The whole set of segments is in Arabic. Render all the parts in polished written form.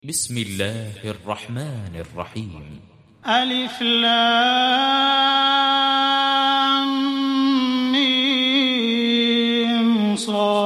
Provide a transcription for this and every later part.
بسم الله الرحمن الرحيم. ألف لام ميم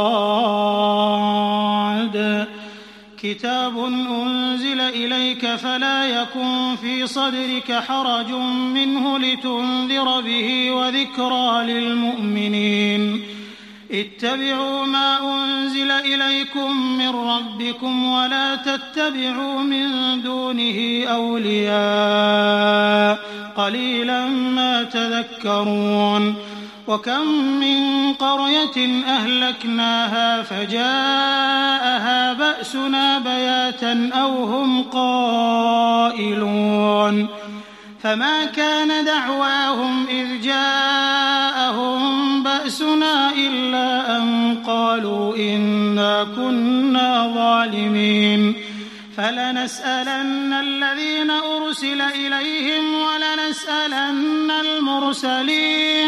صاد كتاب أنزل إليك فلا يكن في صدرك حرج منه لتنذر به وذكرى للمؤمنين. اتبعوا ما أنزل إليكم من ربكم ولا تتبعوا من دونه أولياء قليلا ما تذكرون. وكم من قرية أهلكناها فجاءها بأسنا بياتا أو هم قائلون فما كان دعواهم إذ جاءهم بأسنا إلا أن قالوا إنا كنا ظالمين. فلنسألن الذين أرسل إليهم ولنسألن المرسلين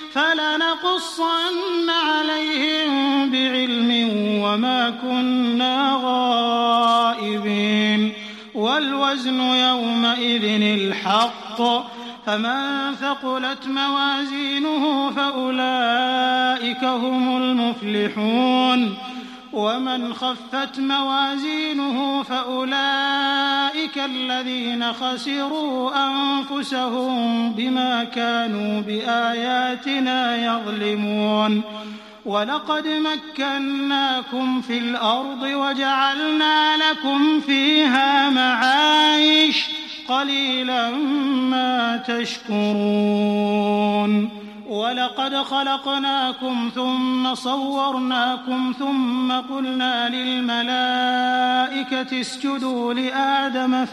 فلنقصن عليهم بعلم وما كنا غائبين. والوزن يومئذ الحق فمن ثقلت موازينه فأولئك هم المفلحون ومن خفت موازينه فأولئك الذين خسروا أنفسهم بما كانوا بآياتنا يظلمون. ولقد مكناكم في الأرض وجعلنا لكم فيها معايش قليلا ما تشكرون. ولقد خلقناكم ثم صورناكم ثم قلنا للملائكة اسجدوا لآدم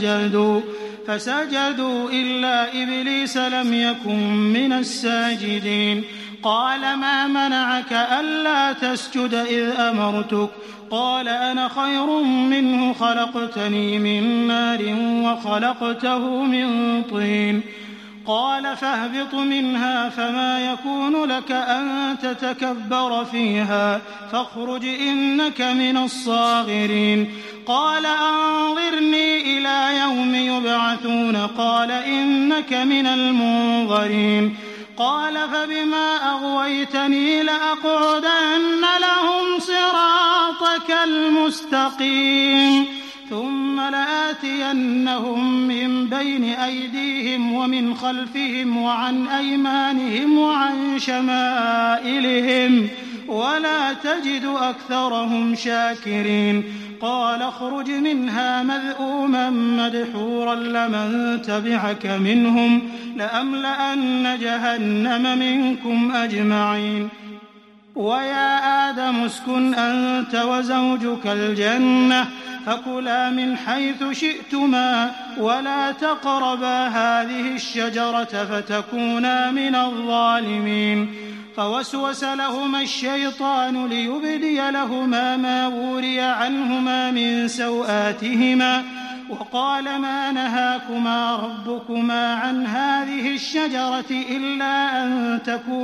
فسجدوا إلا إبليس لم يكن من الساجدين. قال ما منعك ألا تسجد إذ أمرتك؟ قال أنا خير منه خلقتني من نار وخلقته من طين. قال فاهبط منها فما يكون لك أن تتكبر فيها فاخرج إنك من الصاغرين. قال أنظرني إلى يوم يبعثون قال إنك من المنظرين. قال فبما أغويتني لأقعدن لهم صراطك المستقيم ثم لآتينهم من بين أيديهم ومن خلفهم وعن أيمانهم وعن شمائلهم ولا تجد أكثرهم شاكرين. قال اخرج منها مذءوما مدحورا لمن تبعك منهم لأملأن جهنم منكم أجمعين. ويا آدم اسكن أنت وزوجك الجنة فكلا من حيث شئتما ولا تقربا هذه الشجرة فتكونا من الظالمين. فوسوس لهما الشيطان ليبدي لهما ما وري عنهما من سوآتهما وقال ما نهاكما ربكما عن هذه الشجرة إلا أن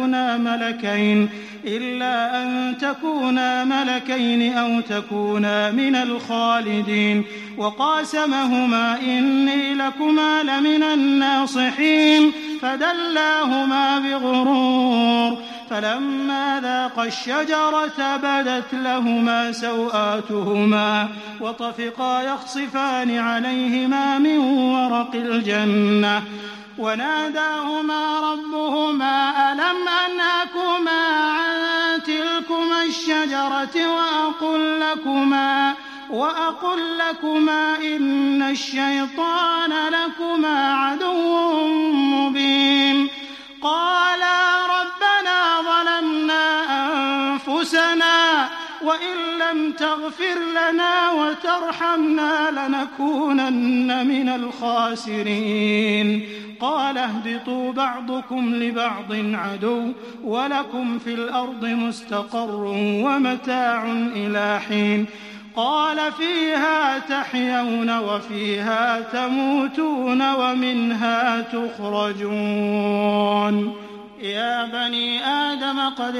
تكونا ملكين أو تكونا من الخالدين. وقاسمهما إني لكما لمن الناصحين فدلاهما بغرور فلما ذاقا الشجرة بدت لهما سوآتهما وطفقا يخصفان عليهما من ورق الجنة وناداهما ربهما ألم أنهكما عن تلكما الشجرة وأقل لكما إن الشيطان لكما عدو مبين. قالا ربنا ظلمنا أنفسنا وإن لم تغفر لنا وترحمنا لنكونن من الخاسرين. قال اهبطوا بعضكم لبعض عدو ولكم في الأرض مستقر ومتاع إلى حين. قال فيها تحيون وفيها تموتون ومنها تخرجون. يا بني آدم قد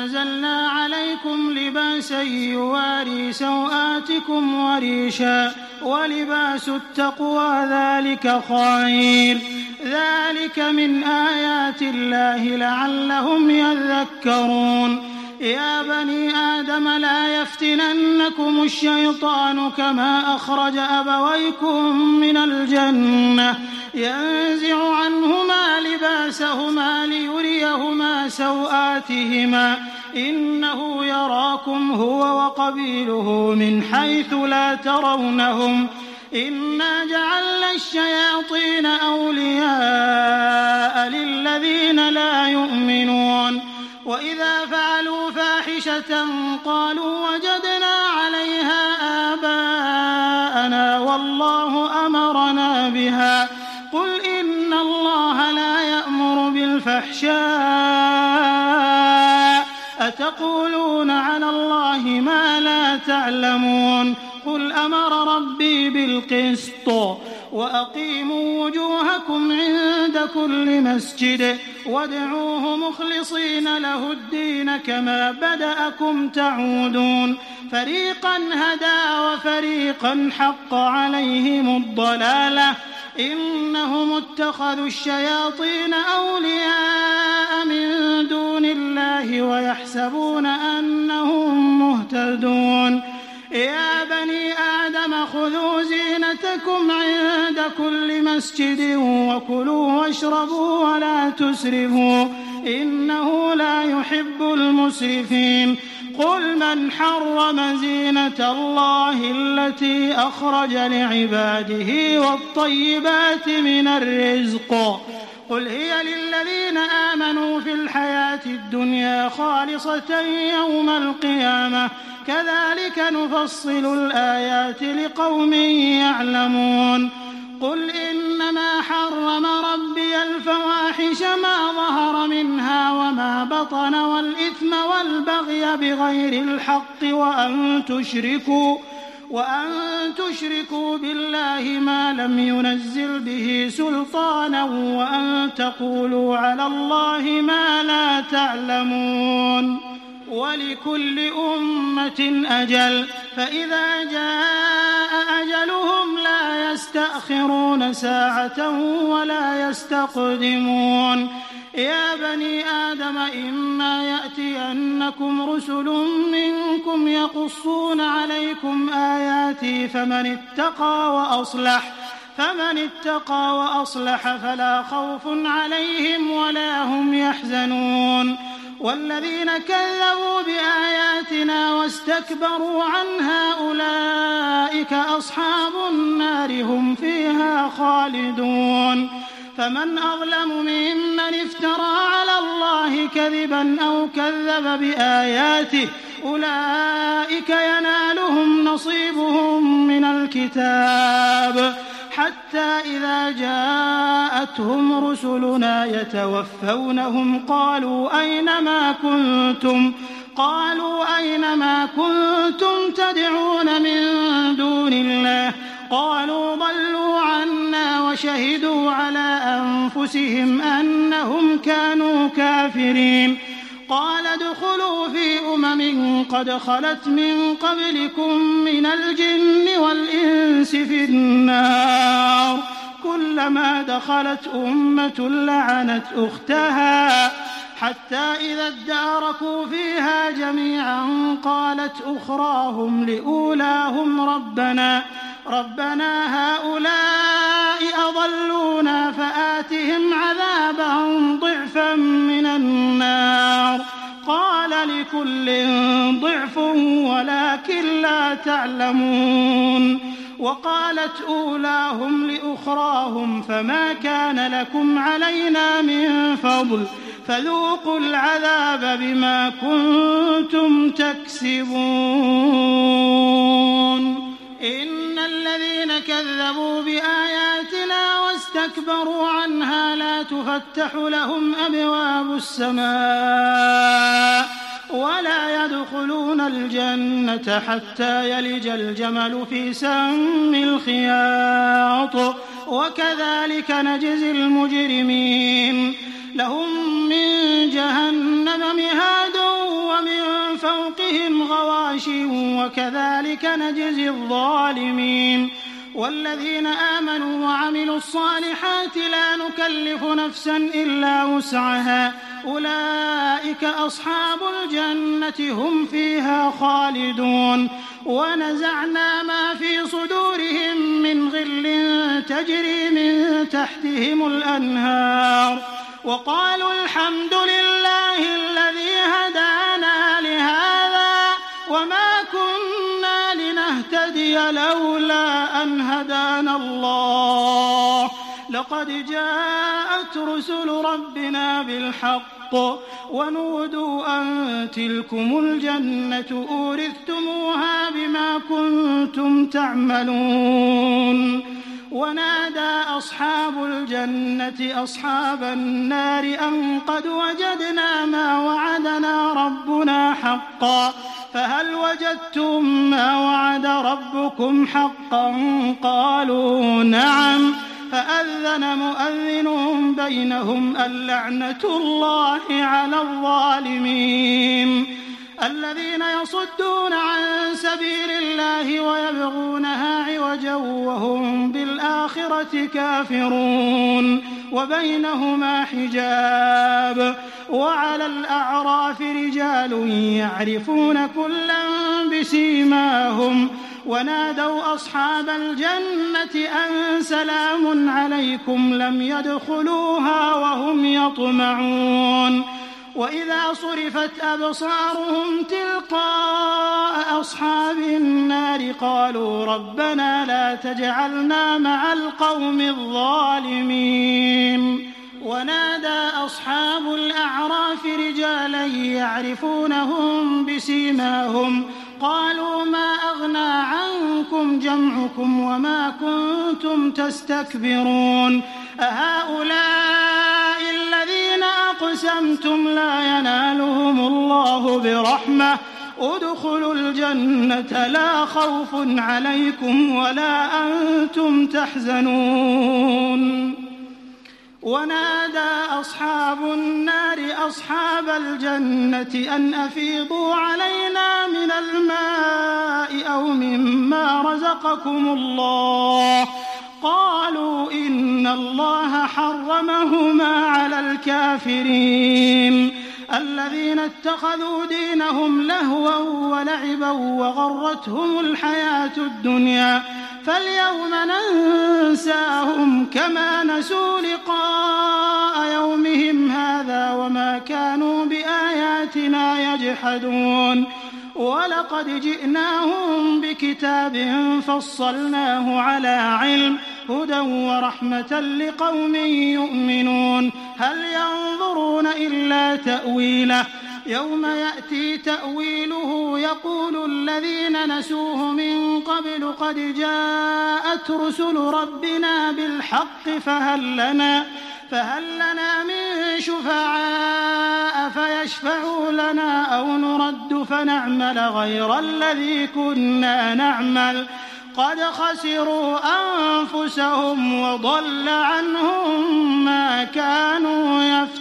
أنزلنا عليكم لباسا يواري سوآتكم وريشا ولباس التقوى ذلك خير ذلك من آيات الله لعلهم يذكرون يا بني آدم لا يفتننكم الشيطان كما أخرج أبويكم من الجنة ينزع عنهما لباسهما ليريهما سوآتهما إنه يراكم هو وقبيله من حيث لا ترونهم إنا جعلنا الشياطين أولياء للذين لا يؤمنون وإذا فعلوا فاحشة قالوا وجدنا عليها آباءنا والله أمرنا بها قل إن الله لا يأمر بالفحشاء أتقولون على الله ما لا تعلمون قل أمر ربي بالقسط وأقيموا وجوهكم عند كل مسجد وادعوه مخلصين له الدين كما بدأكم تعودون فريقا هدى وفريقا حق عليهم الضلالة إنهم اتخذوا الشياطين أولياء من دون الله ويحسبون أنهم مهتدون يا بني آدم خذوا زينتكم عند كل مسجد وكلوا واشربوا ولا تسرفوا إنه لا يحب المسرفين قل من حرم زينة الله التي أخرج لعباده والطيبات من الرزق قل هي للذين آمنوا في الحياة الدنيا خالصة يوم القيامة كذلك نفصل الآيات لقوم يعلمون قل إنما حرم ربي الفواحش ما ظهر منها وما بطن والإثم والبغي بغير الحق وأن تشركوا بالله ما لم ينزل به سلطانا وأن تقولوا على الله ما لا تعلمون ولكل أمة أجل فإذا جاء أجلهم لا يستأخرون ساعة ولا يستقدمون يا بني آدم إما يأتينكم رسل منكم يقصون عليكم آياتي فمن اتقى وأصلح فلا خوف عليهم ولا هم يحزنون والذين كذبوا بآياتنا واستكبروا عنها أولئك أصحاب النار هم فيها خالدون فمن أظلم ممن افترى على الله كذبا أو كذب بآياته أولئك ينالهم نصيبهم من الكتاب حتى إذا جاءتهم رسلنا يتوفونهم قالوا أين ما كنتم تدعون من دون الله قالوا ضلوا عنا وشهدوا على أنفسهم أنهم كانوا كافرين قال ادخلوا في قد خلت من قبلكم من الجن والإنس في النار كلما دخلت أمة لعنت أختها حتى إذا اداركوا فيها جميعا قالت أخراهم لأولاهم ربنا هؤلاء أضلونا فآتهم عذابا ضعفا من النار قال لكل ضعف ولكن لا تعلمون وقالت أولاهم لأخراهم فما كان لكم علينا من فضل فذوقوا العذاب بما كنتم تكسبون إن الذين كذبوا بآياتنا واستكبروا عنها لا تفتح لهم أبواب السماء ولا يدخلون الجنة حتى يلج الجمل في سم الخياط وكذلك نجزي المجرمين لهم من جهنم مهاد ومن فوقهم غواش وكذلك نجزي الظالمين والذين آمنوا وعملوا الصالحات لا نكلف نفسا إلا وسعها أولئك أصحاب الجنة هم فيها خالدون ونزعنا ما في صدورهم من غل تجري من تحتهم الأنهار وقالوا الحمد لله الذي هدانا لهذا وما كنا لنهتدي لولا أن هدانا الله لقد جاءت رسل ربنا بالحق ونودوا أن تلكم الجنة أورثتموها بما كنتم تعملون ونادى أصحاب الجنة أصحاب النار أن قد وجدنا ما وعدنا ربنا حقا فهل وجدتم ما وعد ربكم حقا قالوا نعم فأذن مؤذن بينهم اللعنة الله على الظالمين الذين يصدون عن سبيل الله ويبغونها عوجا وهم بالآخرة كافرون وبينهما حجاب وعلى الأعراف رجال يعرفون كلا بسيماهم ونادوا أصحاب الجنة أن سلام عليكم لم يدخلوها وهم يطمعون وإذا صرفت أبصارهم تلقاء أصحاب النار قالوا ربنا لا تجعلنا مع القوم الظالمين ونادى أصحاب الأعراف رجالا يعرفونهم بسيماهم قالوا ما أغنى عنكم جمعكم وما كنتم تستكبرون أهؤلاء الذين أقسمتم لا ينالهم الله برحمة ادخلوا الجنة لا خوف عليكم ولا أنتم تحزنون ونادى أصحاب النار أصحاب الجنة أن أفيضوا علينا من الماء أو مما رزقكم الله قالوا إن الله حرمهما على الكافرين الذين اتخذوا دينهم لهوا ولعبا وغرتهم الحياة الدنيا فاليوم ننساهم كما نسوا لقاء يومهم هذا وما كانوا بآياتنا يجحدون ولقد جئناهم بكتاب فصلناه على علم هدى ورحمة لقوم يؤمنون هل ينظرون إلا تأويله يوم يأتي تأويله يقول الذين نسوه من قبل قد جاءت رسل ربنا بالحق فهل لنا من شفعاء فيشفعوا لنا أو نرد فنعمل غير الذي كنا نعمل قد خسروا أنفسهم وضل عنهم ما كانوا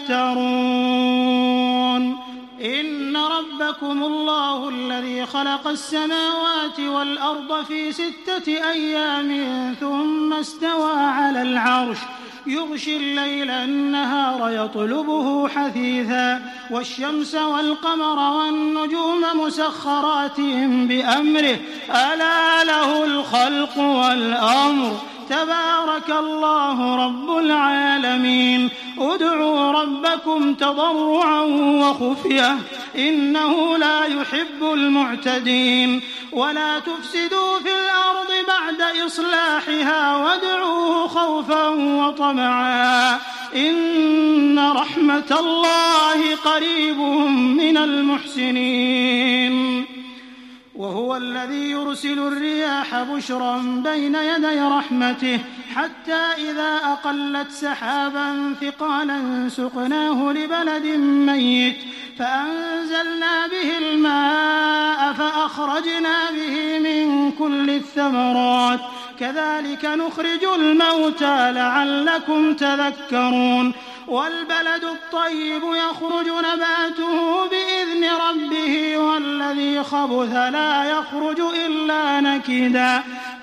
يفترون إن ربكم الله الذي خلق السماوات والأرض في 6 أيام ثم استوى على العرش يغشي الليل النهار يطلبه حثيثا والشمس والقمر والنجوم مسخرات بأمره ألا له الخلق والأمر تبارك الله رب العالمين ادعوا ربكم تضرعا وخفية إنه لا يحب المعتدين ولا تفسدوا في الأرض بعد إصلاحها وادعوه خوفا وطمعا إن رحمة الله قريب من المحسنين وهو الذي يرسل الرياح بشرا بين يدي رحمته حتى إذا أقلت سحابا ثقالا سقناه لبلد ميت فأنزلنا به الماء فأخرجنا به من كل الثمرات كذلك نخرج الموتى لعلكم تذكرون والبلد الطيب يخرج نباته بإذن ربه والذي خبث لا يخرج إلا نكدا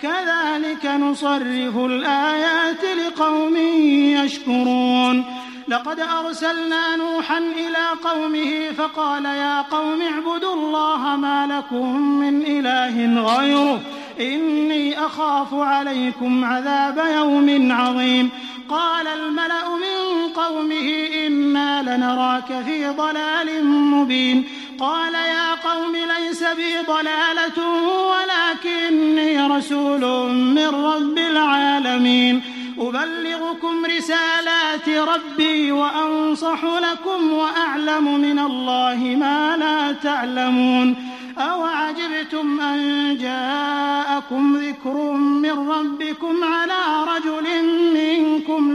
كذلك نصرف الآيات لقوم يشكرون لقد أرسلنا نوحا إلى قومه فقال يا قوم اعبدوا الله ما لكم من إله غيره إني أخاف عليكم عذاب يوم عظيم قال الملأ من قومه إنا لنراك في ضلال مبين قال يا قوم ليس بي ضلالة ولكني رسول من رب العالمين أبلغكم رسالات ربي وأنصح لكم وأعلم من الله ما لا تعلمون أوعجبتم أن جاءكم ذكر من ربكم على رجل منكم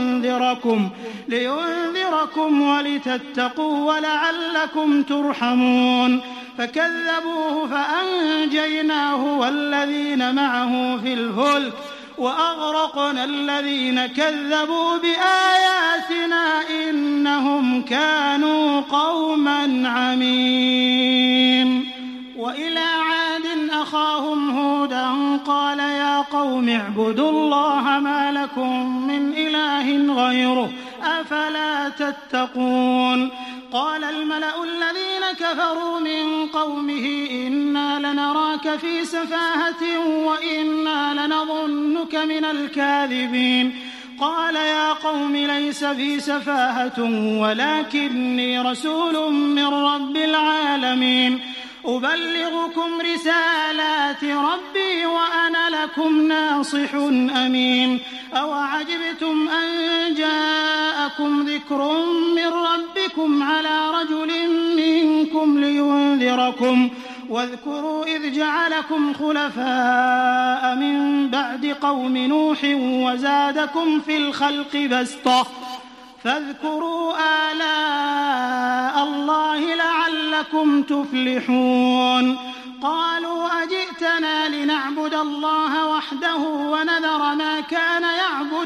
لينذركم ولتتقوا ولعلكم ترحمون فكذبوه فأنجيناه والذين معه في الفلك وأغرقنا الذين كذبوا بآياتنا إنهم كانوا قوما عمين وإلى عاد أخاهم هودا قال يا قوم اعبدوا الله ما لكم من إله غيره أفلا تتقون قال الملأ الذين كفروا من قومه إنا لنراك في سفاهة وإنا لنظنك من الكاذبين قال يا قوم ليس في سفاهة ولكني رسول من رب العالمين أبلغكم رسالات ربي وأنا لكم ناصح أمين أوعجبتم أن جاءكم ذكر من ربكم على رجل منكم لينذركم واذكروا إذ جعلكم خلفاء من بعد قوم نوح وزادكم في الخلق بسطة فاذكروا آلاء الله لعلكم تفلحون قالوا أجئتنا لنعبد الله وحده ونذر ما كان يعبد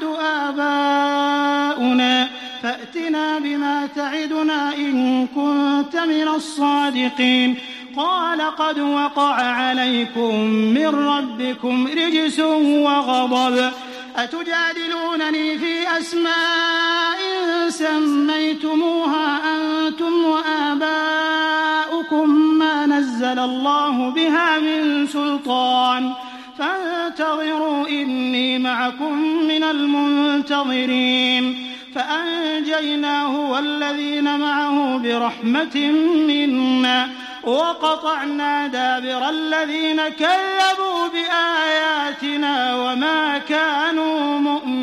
آباؤنا فأتنا بما تعدنا إن كنت من الصادقين قال قد وقع عليكم من ربكم رجس وغضب أتجادلونني في أسماء سميتموها أنتم وآباؤكم ما نزل الله بها من سلطان فانتظروا إني معكم من المنتظرين فأنجيناه والذين معه برحمة منا وقطعنا دابر الذين كذبوا بآياتنا وما كانوا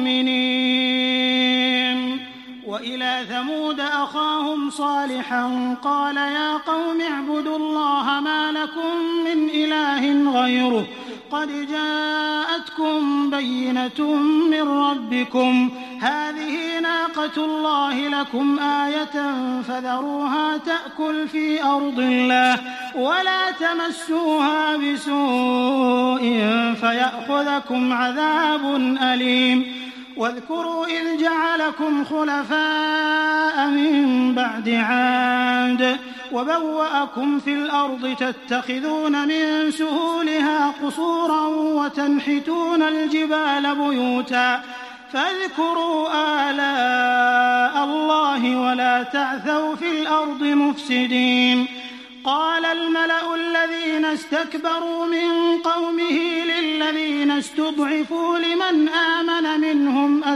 مؤمنين وإلى ثمود أخاهم صالحا قال يا قوم اعبدوا الله ما لكم من إله غيره قد جاءتكم بينة من ربكم هذه ناقة الله لكم آية فذروها تأكل في أرض الله ولا تمسوها بسوء فيأخذكم عذاب أليم واذكروا إذ جعلكم خلفاء من بعد عاد وبوأكم في الأرض تتخذون من سهولها قصورا وتنحتون الجبال بيوتا فاذكروا آلاء الله ولا تعثوا في الأرض مفسدين قال الملأ الذين استكبروا من قومه للذين استضعفوا لمن آمن منهم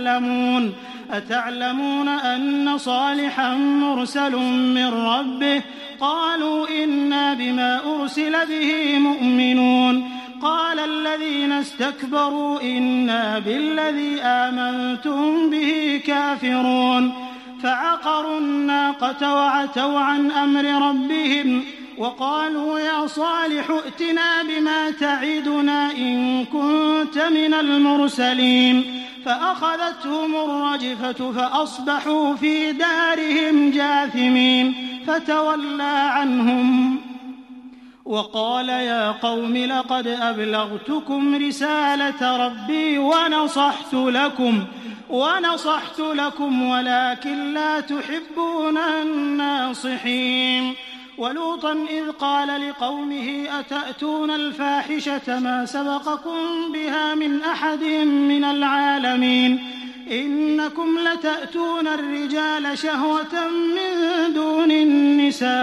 أتعلمون أن صالحا مرسل من ربه قالوا إنا بما أرسل به مؤمنون قال الذين استكبروا إنا بالذي آمنتم به كافرون فعقروا الناقة وعتوا عن أمر ربهم وقالوا يا صالح ائتنا بما تعدنا إن كنت من المرسلين فأخذتهم الرجفة فأصبحوا في دارهم جاثمين فتولى عنهم وقال يا قوم لقد أبلغتكم رسالة ربي ونصحت لكم ولكن لا تحبون الناصحين ولوطا إذ قال لقومه أتأتون الفاحشة ما سبقكم بها من أحد من العالمين إنكم لتأتون الرجال شهوة من دون النساء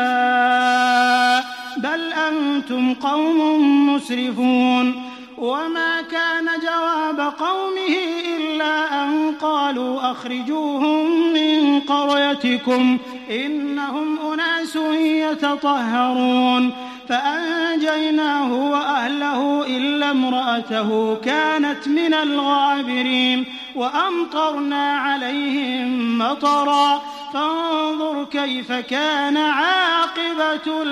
بل أنتم قوم مسرفون وما كان جواب قومه إلا أن قالوا أخرجوهم من قريتكم إنهم أناس يتطهرون فأنجيناه وأهله إلا امرأته كانت من الغابرين وأمطرنا عليهم مطرا فانظر كيف كان عاقبة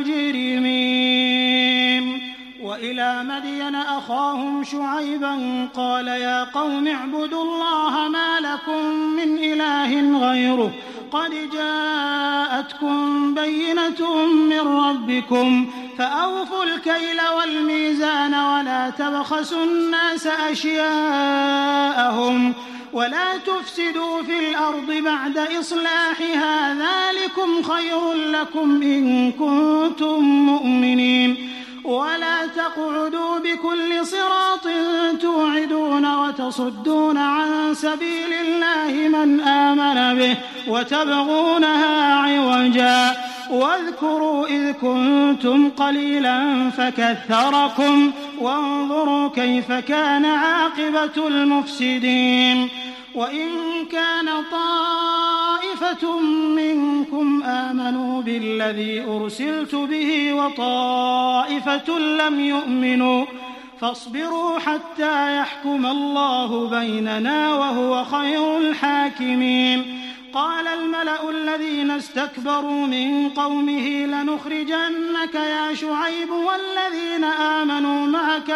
المجرمين. وإلى مدين أخاهم شعيبا قال يا قوم اعبدوا الله ما لكم من إله غيره قد جاءتكم بينة من ربكم فأوفوا الكيل والميزان ولا تبخسوا الناس أشياءهم ولا تفسدوا في الأرض بعد إصلاحها ذلكم خير لكم إن كنتم مؤمنين ولا تقعدوا بكل صراط توعدون وتصدون عن سبيل الله من آمن به وتبغونها عوجا واذكروا إذ كنتم قليلا فكثركم وانظروا كيف كان عاقبة المفسدين. وإن كان طائفة منكم آمنوا بالذي أرسلت به وطائفة لم يؤمنوا فاصبروا حتى يحكم الله بيننا وهو خير الحاكمين. قال الملأ الذين استكبروا من قومه لنخرجنك يا شعيب والذين آمنوا معك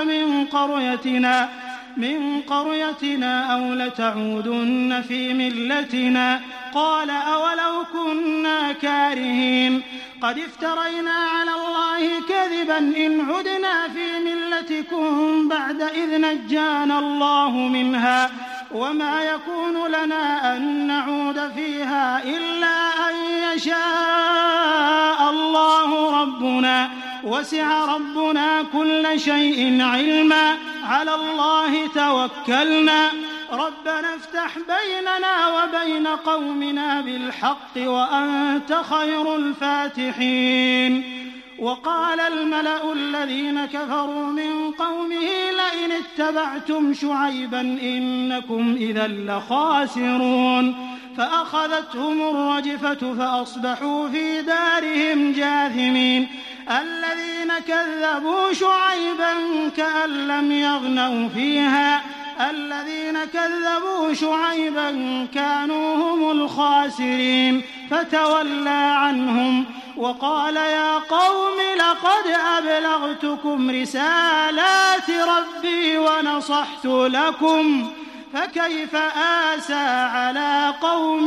من قريتنا أو لتعودن في ملتنا قال أولو كنا كارهين قد افترينا على الله كذبا إن عدنا في ملتكم بعد إذ نجانا الله منها وما يكون لنا أن نعود فيها إلا أن يشاء الله ربنا وسع ربنا كل شيء علما على الله توكلنا ربنا افتح بيننا وبين قومنا بالحق وأنت خير الفاتحين. وقال الملأ الذين كفروا من قومه لئن اتبعتم شعيبا إنكم إذا لخاسرون فأخذتهم الرجفة فأصبحوا في دارهم جاثمين. الذين كذبوا شعيبا كأن لم يغنوا فيها الذين كذبوا شعيبا كانوا هم الخاسرين فتولى عنهم وقال يا قوم لقد أبلغتكم رسالات ربي ونصحت لكم فكيف آسى على قوم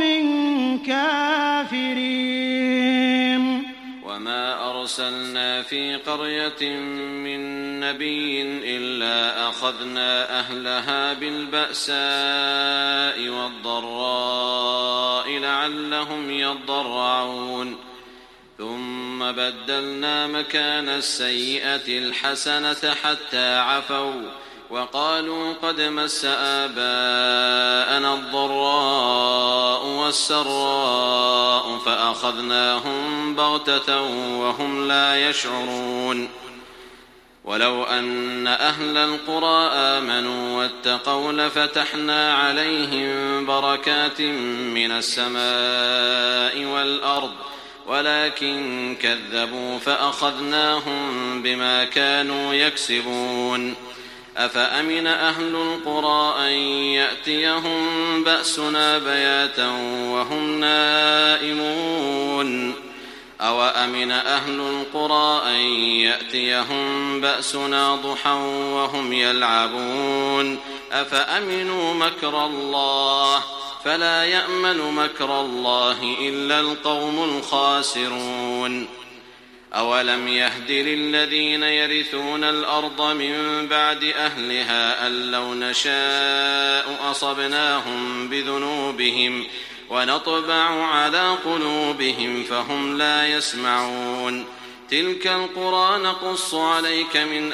كافرين. وما أرسلنا في قرية من نبي إلا أخذنا أهلها بالبأساء والضراء لعلهم يضرعون ثم بدلنا مكان السيئة الحسنة حتى عفوا وقالوا قد مس آباءنا الضراء والسراء فأخذناهم بغتة وهم لا يشعرون. ولو أن أهل القرى آمنوا واتقوا لفتحنا عليهم بركات من السماء والأرض ولكن كذبوا فأخذناهم بما كانوا يكسبون. أفأمن أهل القرى أن يأتيهم بأسنا بياتا وهم نائمون أوأمن أهل القرى أن يأتيهم بأسنا ضحى وهم يلعبون أفأمنوا مكر الله فلا يأمن مكر الله إلا القوم الخاسرون. أولم يهد للذين يرثون الأرض من بعد أهلها أن لو نشاء أصبناهم بذنوبهم ونطبع على قلوبهم فهم لا يسمعون تلك القرى نقص عليك من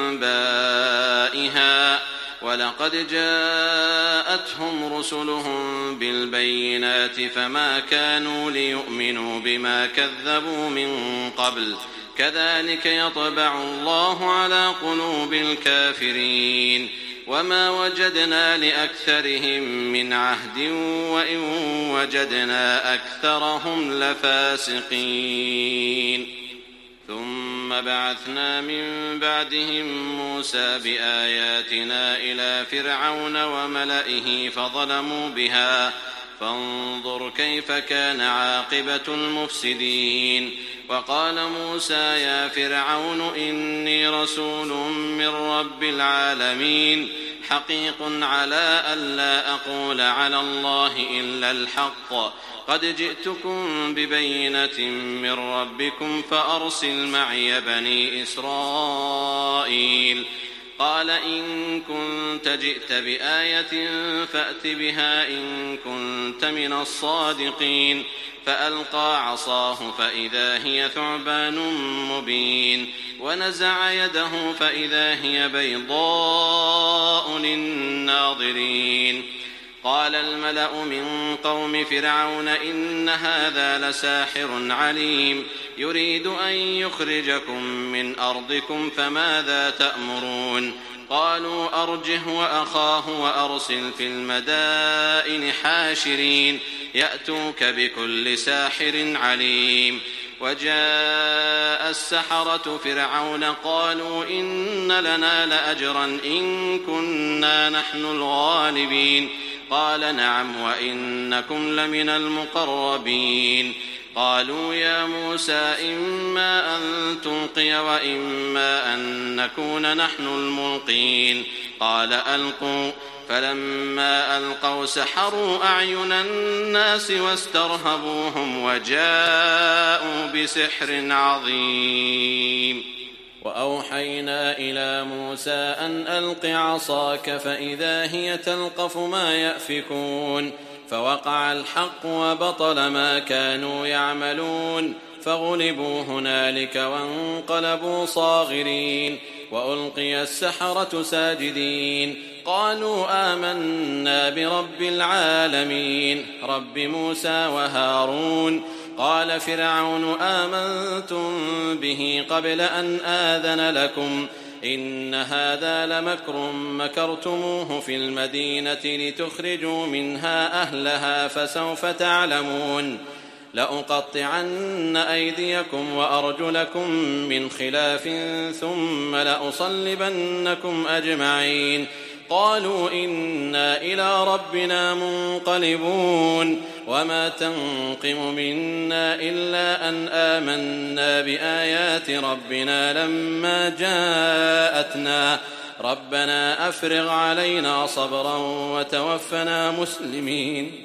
أنبائها ولقد جاءتهم رسلهم بالبينات فما كانوا ليؤمنوا بما كذبوا من قبل كذلك يطبع الله على قلوب الكافرين وما وجدنا لأكثرهم من عهد وإن وجدنا أكثرهم لفاسقين ثم بعثنا من بعدهم موسى بآياتنا إلى فرعون وملئه فظلموا بها فانظر كيف كان عاقبة المفسدين وقال موسى يا فرعون إني رسول من رب العالمين حقيق على ألا أقول على الله إلا الحق قد جئتكم ببينة من ربكم فأرسل معي بني إسرائيل قال إن كنت جئت بآية فأت بها إن كنت من الصادقين فألقى عصاه فإذا هي ثعبان مبين ونزع يده فإذا هي بيضاء للناظرين قال الملأ من قوم فرعون إن هذا لساحر عليم يريد أن يخرجكم من أرضكم فماذا تأمرون قالوا أرجه وأخاه وأرسل في المدائن حاشرين يأتوك بكل ساحر عليم وجاء السحرة فرعون قالوا إن لنا لأجرا إن كنا نحن الغالبين قال نعم وإنكم لمن المقربين قالوا يا موسى إما أن تلقي وإما أن نكون نحن الملقين قال ألقوا فلما ألقوا سحروا أعين الناس واسترهبوهم وجاءوا بسحر عظيم وأوحينا إلى موسى أن ألق عصاك فإذا هي تلقف ما يأفكون فوقع الحق وبطل ما كانوا يعملون فغلبوا هنالك وانقلبوا صاغرين وألقي السحرة ساجدين قالوا آمنا برب العالمين رب موسى وهارون قال فرعون آمنتم به قبل أن آذن لكم إن هذا لمكر مكرتموه في المدينة لتخرجوا منها أهلها فسوف تعلمون لأقطعن أيديكم وأرجلكم من خلاف ثم لأصلبنكم أجمعين قالوا إنا إلى ربنا منقلبون وما تنقم منا إلا أن آمنا بآيات ربنا لما جاءتنا ربنا أفرغ علينا صبرا وتوفنا مسلمين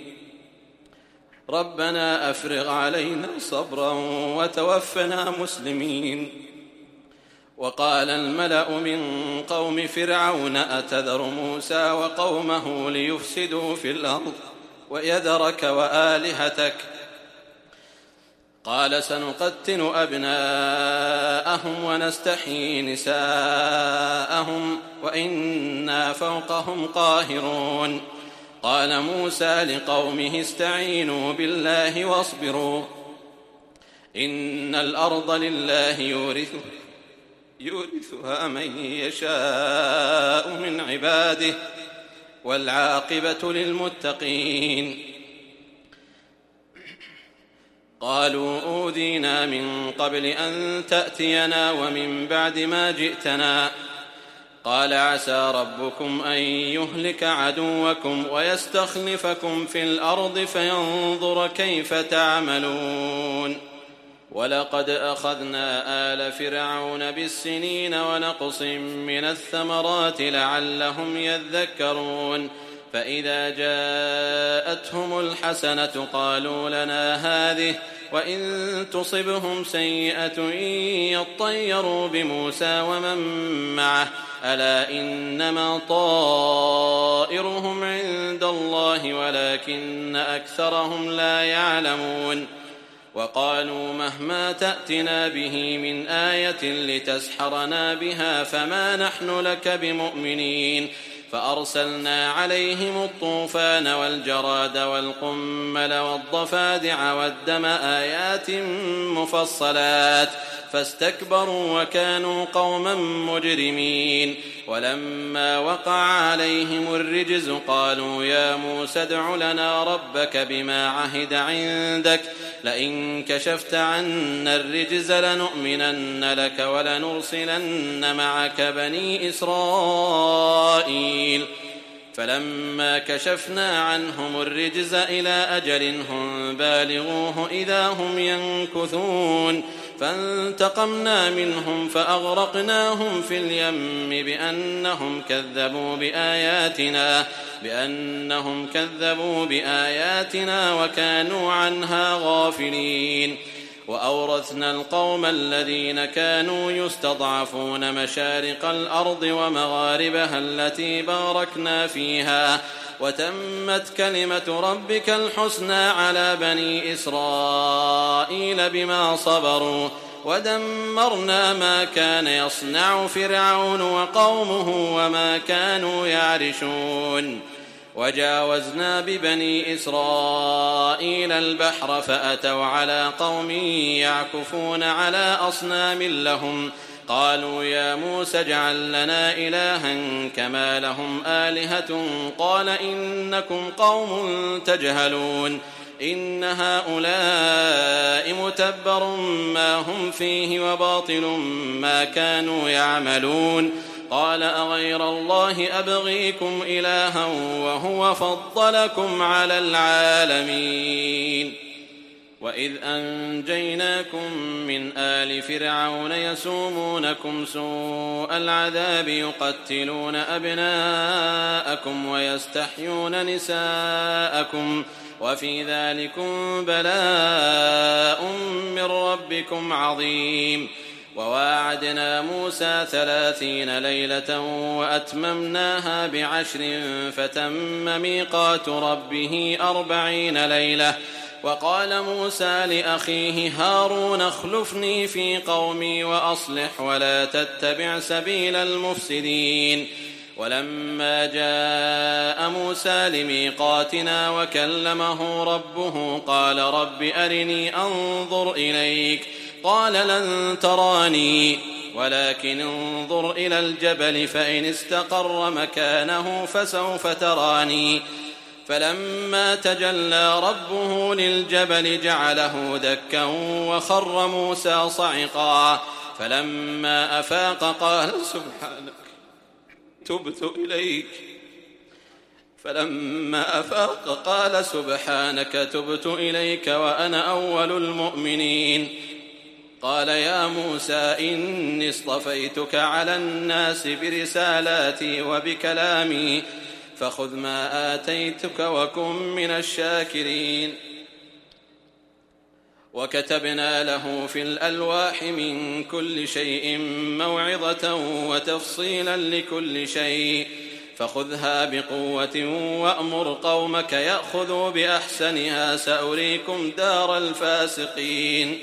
ربنا أفرغ علينا صبرا وتوفنا مسلمين وقال الملأ من قوم فرعون أتذر موسى وقومه ليفسدوا في الأرض ويذرك وآلهتك قال سنقتل أبناءهم ونستحيي نساءهم وإنا فوقهم قاهرون قال موسى لقومه استعينوا بالله واصبروا إن الأرض لله يورثها من يشاء من عباده والعاقبة للمتقين قالوا أوذينا من قبل أن تأتينا ومن بعد ما جئتنا قال عسى ربكم أن يهلك عدوكم ويستخلفكم في الأرض فينظر كيف تعملون ولقد أخذنا آل فرعون بالسنين ونقص من الثمرات لعلهم يذكرون فإذا جاءتهم الحسنة قالوا لنا هذه وإن تصبهم سيئة يطيروا بموسى ومن معه ألا إنما طائرهم عند عند الله ولكن أكثرهم لا يعلمون وقالوا مهما تأتنا به من آية لتسحرنا بها فما نحن لك بمؤمنين فأرسلنا عليهم الطوفان والجراد والقمل والضفادع والدم آيات مفصلات فاستكبروا وكانوا قوما مجرمين ولما وقع عليهم الرجز قالوا يا موسى ادع لنا ربك بما عهد عندك لئن كشفت عنا الرجز لنؤمنن لك ولنرسلن معك بني إسرائيل فلما كشفنا عنهم الرجز إلى أجل هم بالغوه إذا هم ينكثون فانتقمنا منهم فأغرقناهم في اليم بأنهم كذبوا بآياتنا وكانوا عنها غافلين وأورثنا القوم الذين كانوا يستضعفون مشارق الأرض ومغاربها التي باركنا فيها وتمت كلمة ربك الحسنى على بني إسرائيل بما صبروا ودمرنا ما كان يصنع فرعون وقومه وما كانوا يعرشون وجاوزنا ببني إسرائيل البحر فأتوا على قوم يعكفون على أصنام لهم قالوا يا موسى اجعل لنا إلها كما لهم آلهة قال إنكم قوم تجهلون إن هؤلاء متبر ما هم فيه وباطل ما كانوا يعملون قال أغير الله أبغيكم إلها وهو فضلكم على العالمين وإذ أنجيناكم من آل فرعون يسومونكم سوء العذاب يقتلون أبناءكم ويستحيون نساءكم وفي ذلكم بلاء من ربكم عظيم وواعدنا موسى 30 ليلة وأتممناها ب10 فتم ميقات ربه 40 ليلة وقال موسى لأخيه هارون اخلفني في قومي وأصلح ولا تتبع سبيل المفسدين ولما جاء موسى لميقاتنا وكلمه ربه قال رب أرني أنظر إليك قال لن تراني ولكن انظر إلى الجبل فإن استقر مكانه فسوف تراني فلما تجلى ربه للجبل جعله دكا وخر موسى صعقا فلما أفاق قال سبحانك تبت إليك وأنا أول المؤمنين قال يا موسى إني اصطفيتك على الناس برسالاتي وبكلامي فخذ ما آتيتك وكن من الشاكرين وكتبنا له في الألواح من كل شيء موعظة وتفصيلا لكل شيء فخذها بقوة وأمر قومك يأخذوا بأحسنها سأريكم دار الفاسقين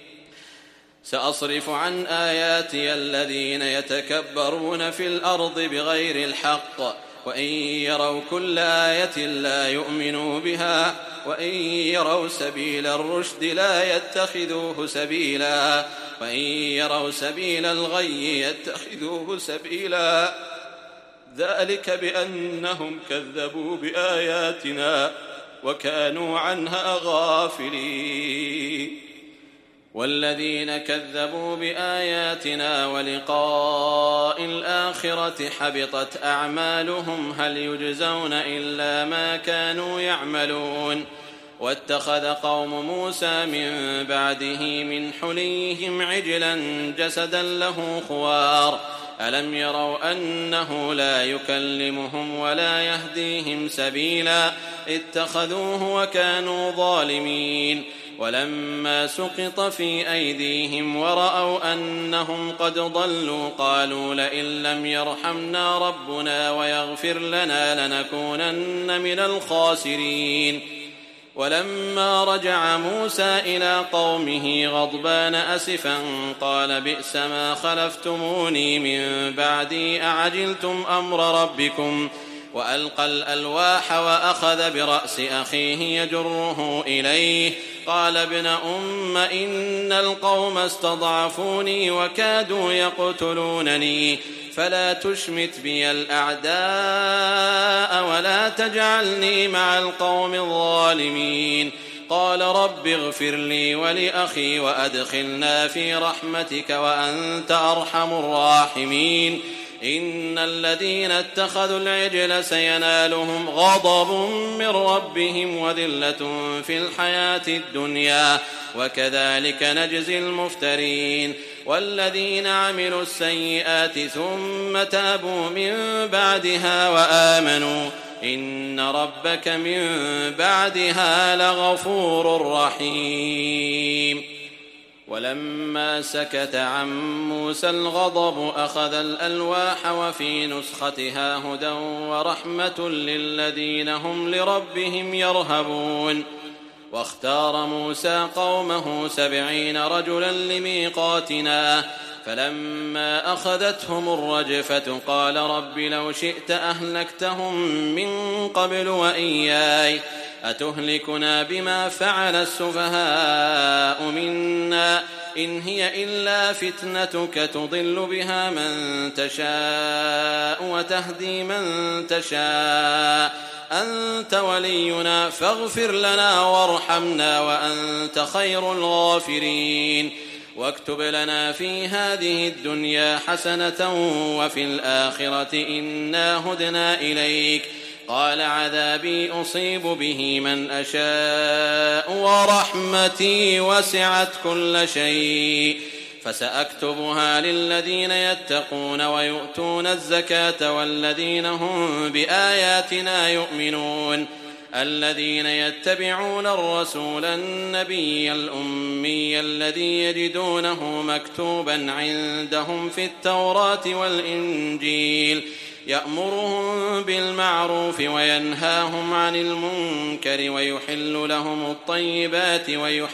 سأصرف عن آياتي الذين يتكبرون في الأرض بغير الحق وإن يروا كل آية لا يؤمنوا بها وإن يروا سبيل الرشد لا يتخذوه سبيلا وإن يروا سبيل الغي يتخذوه سبيلا ذلك بأنهم كذبوا بآياتنا وكانوا عنها غافلين والذين كذبوا بآياتنا ولقاء الآخرة حبطت أعمالهم هل يجزون إلا ما كانوا يعملون واتخذ قوم موسى من بعده من حليهم عجلا جسدا له خوار ألم يروا أنه لا يكلمهم ولا يهديهم سبيلا اتخذوه وكانوا ظالمين ولما سقط في أيديهم ورأوا أنهم قد ضلوا قالوا لئن لم يرحمنا ربنا ويغفر لنا لنكونن من الخاسرين. ولما رجع موسى إلى قومه غضبان أسفا قال بئس ما خلفتموني من بعدي أعجلتم أمر ربكم وألقى الألواح وأخذ برأس أخيه يجره إليه قال ابن أم إن القوم استضعفوني وكادوا يقتلونني فلا تشمت بي الأعداء ولا تجعلني مع القوم الظالمين. قال رب اغفر لي ولأخي وأدخلنا في رحمتك وأنت أرحم الراحمين. إن الذين اتخذوا العجل سينالهم غضب من ربهم وذلة في الحياة الدنيا وكذلك نجزي المفترين. والذين عملوا السيئات ثم تابوا من بعدها وآمنوا إن ربك من بعدها لغفور رحيم. ولما سكت عن موسى الغضب أخذ الألواح وفي نسختها هدى ورحمة للذين هم لربهم يرهبون. واختار موسى قومه 70 رجلا لميقاتنا فلما أخذتهم الرجفة قال رب لو شئت أهلكتهم من قبل وإياي أتهلكنا بما فعل السفهاء منا إن هي إلا فتنتك تضل بها من تشاء وتهدي من تشاء أنت ولينا فاغفر لنا وارحمنا وأنت خير الغافرين. واكتب لنا في هذه الدنيا حسنة وفي الآخرة إنا هدنا إليك. قال عذابي أصيب به من أشاء ورحمتي وسعت كل شيء فسأكتبها للذين يتقون ويؤتون الزكاة والذين هم بآياتنا يؤمنون. الذين يتبعون الرسول النبي الأمي الذي يجدونه مكتوبا عندهم في التوراة والإنجيل يأمرهم بالمعروف وينهاهم عن المنكر ويحل لهم الطيبات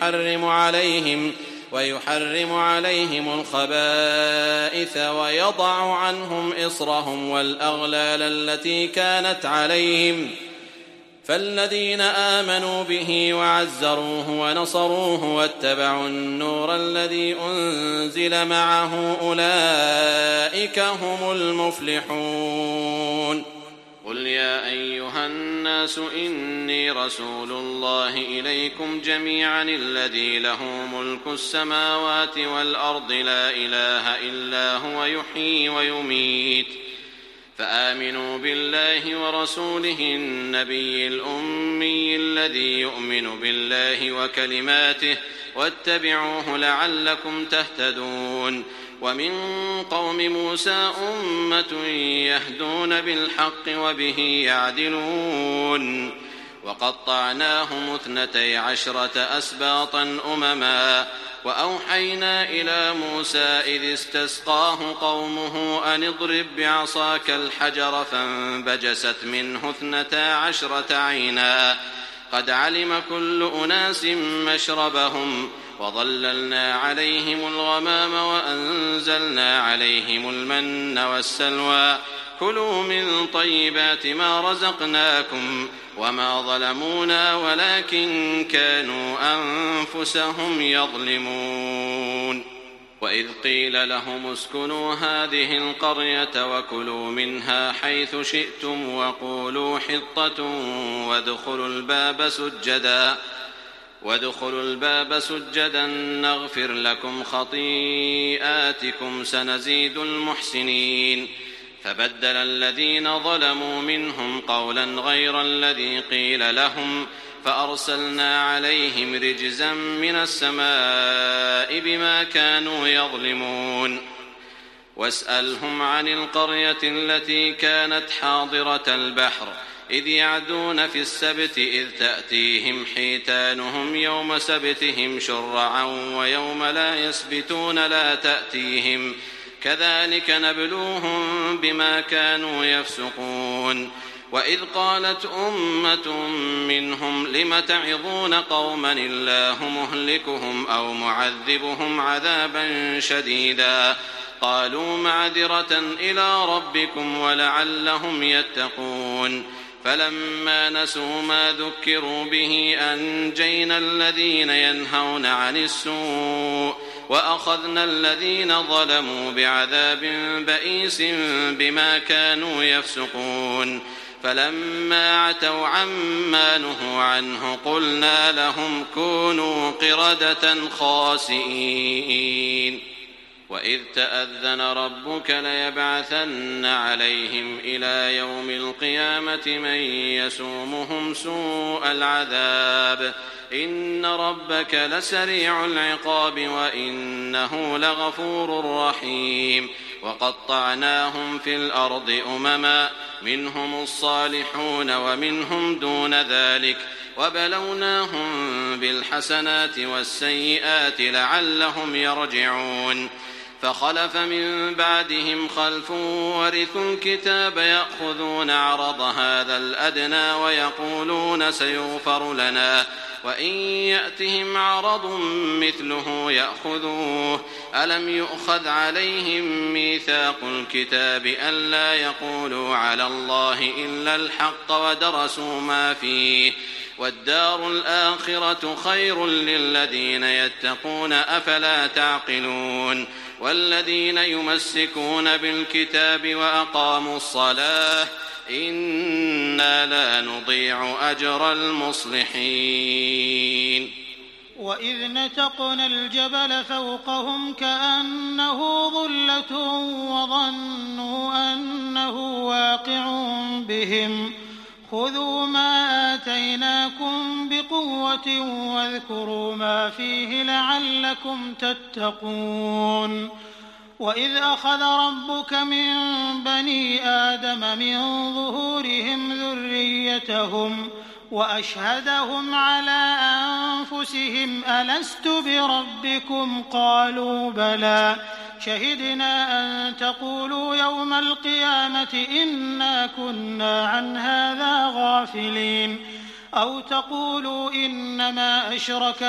ويحرم عليهم الخبائث ويضع عنهم إصرهم والأغلال التي كانت عليهم. فالذين آمنوا به وعزروه ونصروه واتبعوا النور الذي أنزل معه أولئك هم المفلحون. قل يا أيها الناس إني رسول الله إليكم جميعا الذي له ملك السماوات والأرض لا إله إلا هو يحيي ويميت فآمنوا بالله ورسوله النبي الأمي الذي يؤمن بالله وكلماته واتبعوه لعلكم تهتدون. ومن قوم موسى أمة يهدون بالحق وبه يعدلون. وقطعناهم 12 أسباطا أمما وأوحينا إلى موسى إذ استسقاه قومه أن اضرب بعصاك الحجر فانبجست منه 12 عينا قد علم كل أناس مشربهم وظللنا عليهم الغمام وأنزلنا عليهم المن والسلوى كلوا من طيبات ما رزقناكم وما ظلمونا ولكن كانوا أنفسهم يظلمون. وإذ قيل لهم اسكنوا هذه القرية وكلوا منها حيث شئتم وقولوا حطة وادخلوا الباب سجدا نغفر لكم خطيئاتكم سنزيد المحسنين. فبدل الذين ظلموا منهم قولا غير الذي قيل لهم فأرسلنا عليهم رجزا من السماء بما كانوا يظلمون. واسألهم عن القرية التي كانت حاضرة البحر إذ يعدون في السبت إذ تأتيهم حيتانهم يوم سبتهم شرعا ويوم لا يسبتون لا تأتيهم كذلك نبلوهم بما كانوا يفسقون وإذ قالت أمة منهم لم تعظون قوما الله مهلكهم أو معذبهم عذابا شديدا قالوا معذرة إلى ربكم ولعلهم يتقون فلما نسوا ما ذكروا به أنجينا الذين ينهون عن السوء وأخذنا الذين ظلموا بعذاب بئيس بما كانوا يفسقون فلما عتوا عما نهوا عنه قلنا لهم كونوا قردة خاسئين وإذ تأذن ربك ليبعثن عليهم إلى يوم القيامة من يسومهم سوء العذاب إن ربك لسريع العقاب وإنه لغفور رحيم وقطعناهم في الأرض أمما منهم الصالحون ومنهم دون ذلك وبلوناهم بالحسنات والسيئات لعلهم يرجعون فخلف من بعدهم خلف ورثوا الكتاب يأخذون عرض هذا الأدنى ويقولون سيغفر لنا وإن يأتهم عرض مثله يأخذوه ألم يؤخذ عليهم ميثاق الكتاب ألا يقولوا على الله إلا الحق ودرسوا ما فيه والدار الآخرة خير للذين يتقون أفلا تعقلون والذين يمسكون بالكتاب وأقاموا الصلاة إنا لا نضيع أجر المصلحين وإذ نتقنا الجبل فوقهم كأنه ظلة وظنوا أنه واقع بهم خذوا ما آتيناكم بقوة واذكروا ما فيه لعلكم تتقون وإذ أخذ ربك من بني آدم من ظهورهم ذريتهم وأشهدهم على أنفسهم ألست بربكم قالوا بلى شهدنا أن تقولوا يوم القيامة إنا كنا عن هذا غافلين أو تقولوا إنما أشرك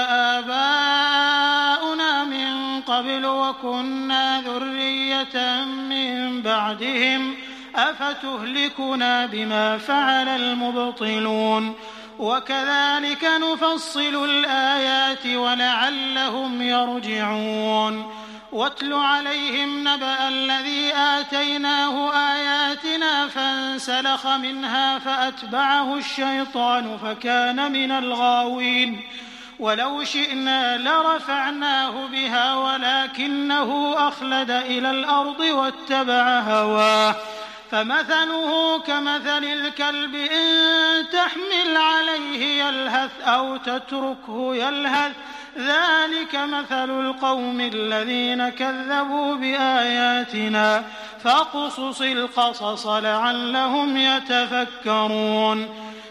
آباؤنا من قبل وكنا ذرية من بعدهم أفتهلكنا بما فعل المبطلون وكذلك نفصل الآيات ولعلهم يرجعون واتل عليهم نبأ الذي آتيناه آياتنا فانسلخ منها فأتبعه الشيطان فكان من الغاوين ولو شئنا لرفعناه بها ولكنه أخلد إلى الأرض واتبع هواه فمثله كمثل الكلب إن تحمل عليه يلهث أو تتركه يلهث ذلك مثل القوم الذين كذبوا بآياتنا فاقصص القصص لعلهم يتفكرون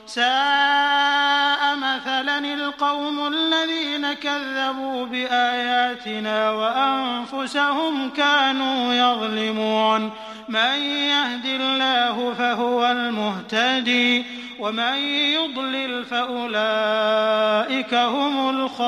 ساء مثلا القوم الذين كذبوا بآياتنا وأنفسهم كانوا يظلمون من يهد الله فهو المهتدي ومن يضلل فأولئك هم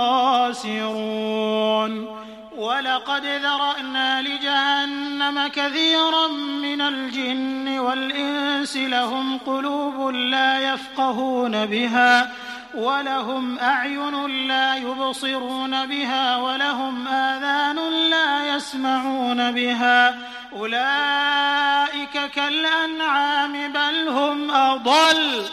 الخاسرون ولقد ذرأنا لجهنم كثيرا من الجن والإنس لهم قلوب لا يفقهون بها ولهم أعين لا يبصرون بها ولهم آذان لا يسمعون بها أولئك كالأنعام بل هم أضل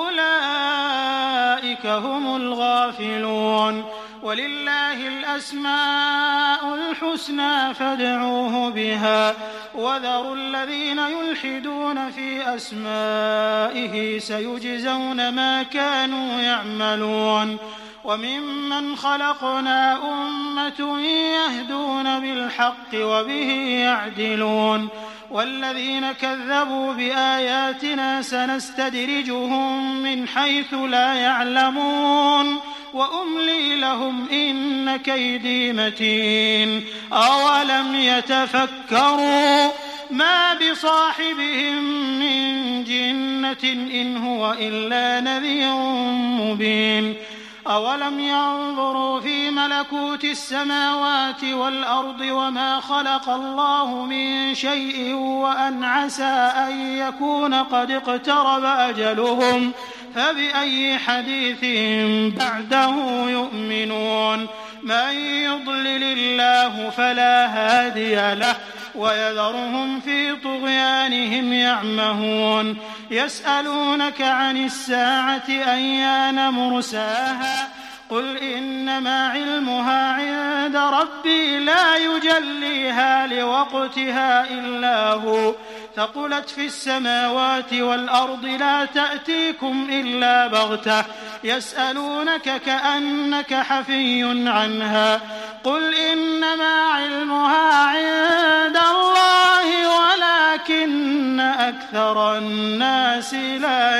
أولئك هم الغافلون ولله الأسماء الحسنى فادعوه بها وذروا الذين يلحدون في أسمائه سيجزون ما كانوا يعملون وممن خلقنا أمة يهدون بالحق وبه يعدلون والذين كذبوا بآياتنا سنستدرجهم من حيث لا يعلمون وأملي لهم إن كيدي متين أولم يتفكروا ما بصاحبهم من جنة إن هو إلا نذير مبين أولم ينظروا في ملكوت السماوات والأرض وما خلق الله من شيء وأن عسى أن يكون قد اقترب أجلهم فبأي حديث بعده يؤمنون من يضلل الله فلا هادي له ويذرهم في طغيانهم يعمهون يسألونك عن الساعة أيان مرساها قل إنما علمها عند ربي لا يجليها لوقتها إلا هو ثقلت في السماوات والأرض لا تأتيكم إلا بغتة يسألونك كأنك حفي عنها قل إنما علمها عند الله ولكن أكثر الناس لا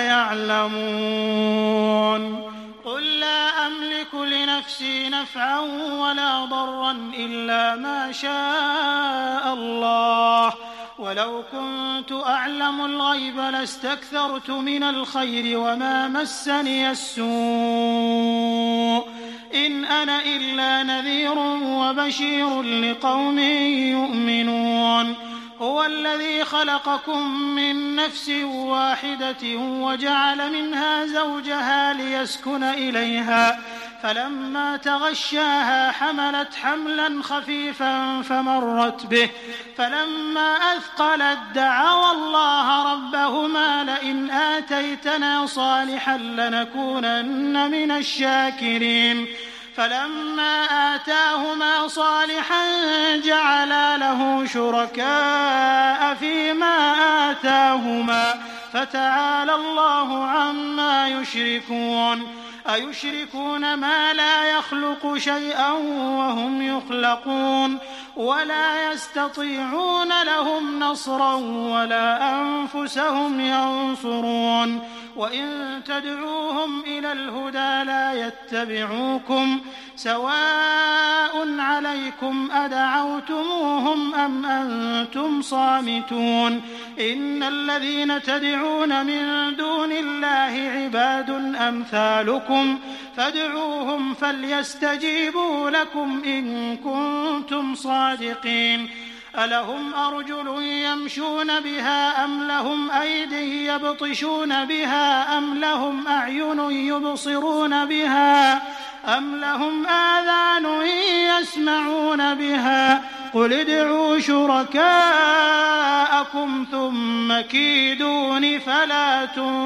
يعلمون قل لا أملك لنفسي نفعا ولا ضرا إلا ما شاء الله ولو كنت أعلم الغيب لاستكثرت من الخير وما مسني السوء إن أنا إلا نذير وبشير لقوم يؤمنون هو الذي خلقكم من نفس واحدة وجعل منها زوجها ليسكن إليها فلما تغشاها حملت حملا خفيفا فمرت به فلما أثقلت دعوا الله ربهما لئن آتيتنا صالحا لنكونن من الشاكرين فلما آتاهما صالحا جعلا له شركاء فيما آتاهما فتعالى الله عما يشركون أيشركون ما لا يخلق شيئا وهم يخلقون ولا يستطيعون لهم نصرا ولا أنفسهم ينصرون وإن تدعوهم إلى الهدى لا يتبعوكم سواء عليكم أدعوتموهم أم أنتم صامتون إن الذين تدعون من دون الله عباد أمثالكم فادعوهم فليستجيبوا لكم إن كنتم صادقين ألهم أرجل يمشون بها أم لهم أيدي يبطشون بها أم لهم أعين يبصرون بها أم لهم آذان يسمعون بها قل ادعوا شركاءكم ثم كيدون فلا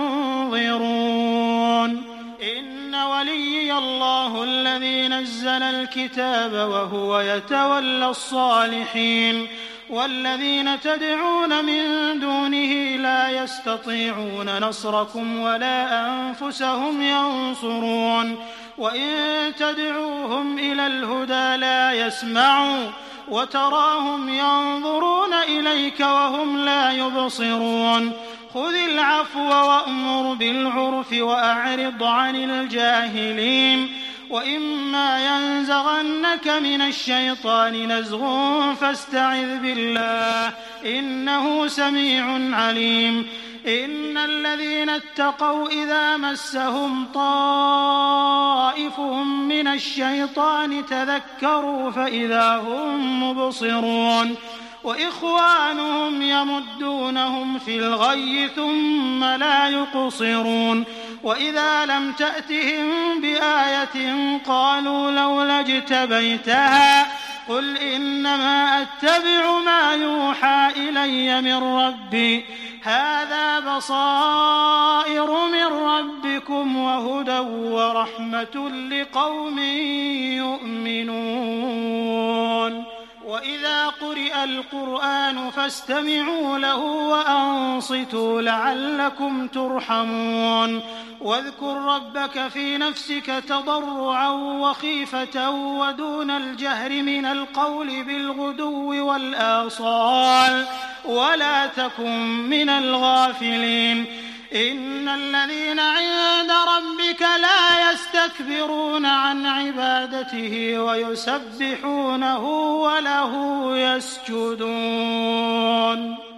تنظرون إن وليي الله الذي نزل الكتاب وهو يتولى الصالحين والذين تدعون من دونه لا يستطيعون نصركم ولا أنفسهم ينصرون وإن تدعوهم إلى الهدى لا يسمعوا وتراهم ينظرون إليك وهم لا يبصرون خذ العفو وأمر بالعرف وأعرض عن الجاهلين وإما ينزغنك من الشيطان نزغ فاستعذ بالله إنه سميع عليم إن الذين اتقوا إذا مسهم طائف من الشيطان تذكروا فإذا هم مبصرون وإخوانهم يمدونهم في الغي ثم لا يقصرون وإذا لم تأتهم بآية قالوا لولا اجتبيتها قل إنما أتبع ما يوحى إلي من ربي هذا بصائر من ربكم وهدى ورحمة لقوم يؤمنون وإذا قرئ القرآن فاستمعوا له وأنصتوا لعلكم ترحمون واذكر ربك في نفسك تضرعا وخيفة ودون الجهر من القول بالغدو والآصال ولا تكن من الغافلين إن الذين عند ربك لا يستكبرون عن عبادته ويسبحونه وله يسجدون